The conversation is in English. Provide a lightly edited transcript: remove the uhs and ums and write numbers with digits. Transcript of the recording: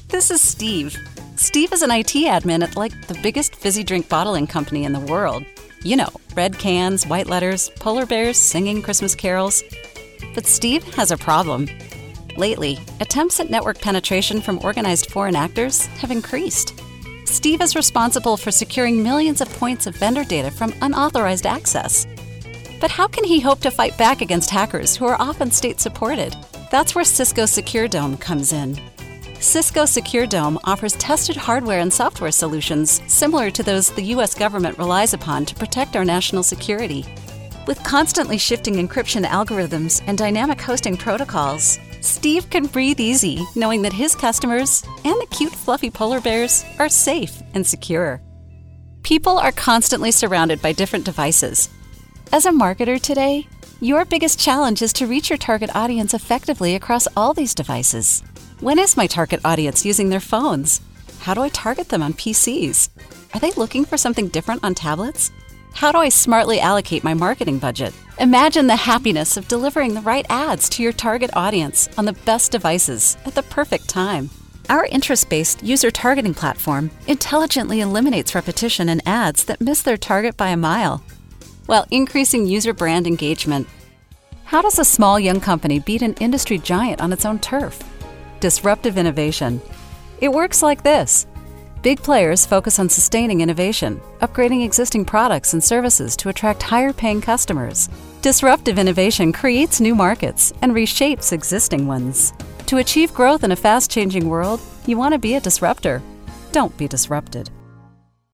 This is Steve. Steve is an IT admin at the biggest fizzy drink bottling company in the world. You know, red cans, white letters, polar bears singing Christmas carols. But Steve has a problem. Lately, attempts at network penetration from organized foreign actors have increased. Steve is responsible for securing millions of points of vendor data from unauthorized access. But how can he hope to fight back against hackers who are often state-supported? That's where Cisco Secure Dome comes in. Cisco Secure Dome offers tested hardware and software solutions similar to those the U.S. government relies upon to protect our national security. With constantly shifting encryption algorithms and dynamic hosting protocols, Steve can breathe easy knowing that his customers and the cute fluffy polar bears are safe and secure. People are constantly surrounded by different devices. As a marketer today, your biggest challenge is to reach your target audience effectively across all these devices. When is my target audience using their phones? How do I target them on PCs? Are they looking for something different on tablets? How do I smartly allocate my marketing budget? Imagine the happiness of delivering the right ads to your target audience on the best devices at the perfect time. Our interest-based user targeting platform intelligently eliminates repetition and ads that miss their target by a mile, while increasing user brand engagement. How does a small young company beat an industry giant on its own turf? Disruptive innovation. It works like this. Big players focus on sustaining innovation, upgrading existing products and services to attract higher-paying customers. Disruptive innovation creates new markets and reshapes existing ones. To achieve growth in a fast-changing world, you want to be a disruptor. Don't be disrupted.